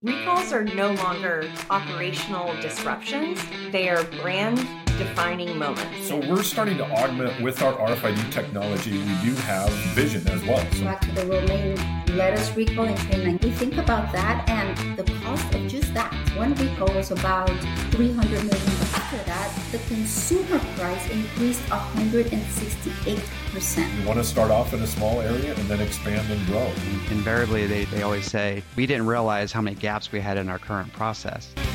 Recalls are no longer operational disruptions. They are brand defining moments. So we're starting to augment with our RFID technology. We do have vision as well. Back to the romaine lettuce recall in 2019. We think about that and the cost of just that. One recall was about $300 million. After that, the consumer price increased 168%. You want to start off in a small area and then expand and grow. Invariably, they always say, we didn't realize how many gaps we had in our current process.